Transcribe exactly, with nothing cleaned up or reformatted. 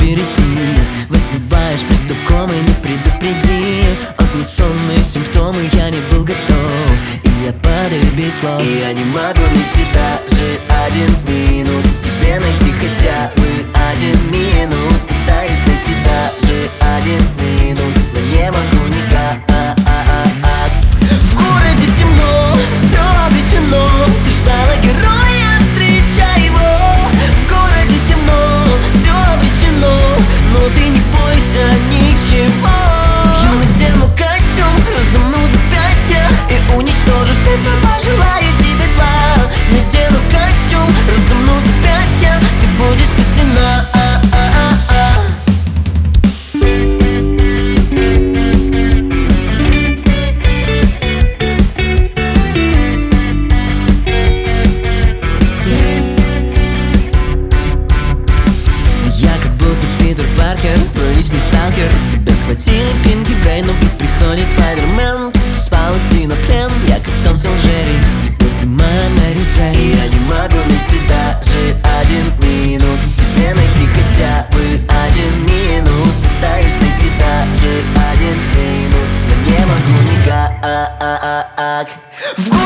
аперитив. Вызываешь приступ комы, не предупредив. Оглушенные симптомы, я не был готов, и я падаю без слов. И я не могу найти даже один минус тебе найти хотя бы один минус. Пытаюсь найти даже один минус, но не могу никак. В городе темно, все обречено. Ты ждала героя, встречай его. В городе темно, все обречено, но ты не бойся ничего. Я надену костюм, разомну запястья и уничтожу всех, кто пожелает тебе зла. Надену костюм, разомну запястья, ты будешь спасена. Твой личный сталкер. Тебя схватили Пинки Брейн, но тут приходит Спайдермен. Ты с паутина плен, я как Томпсон Джерри. Теперь ты моя Мэри Джей. И я не могу найти даже один минус тебе найти хотя бы один минус. Пытаюсь найти даже один минус, но не могу никак. В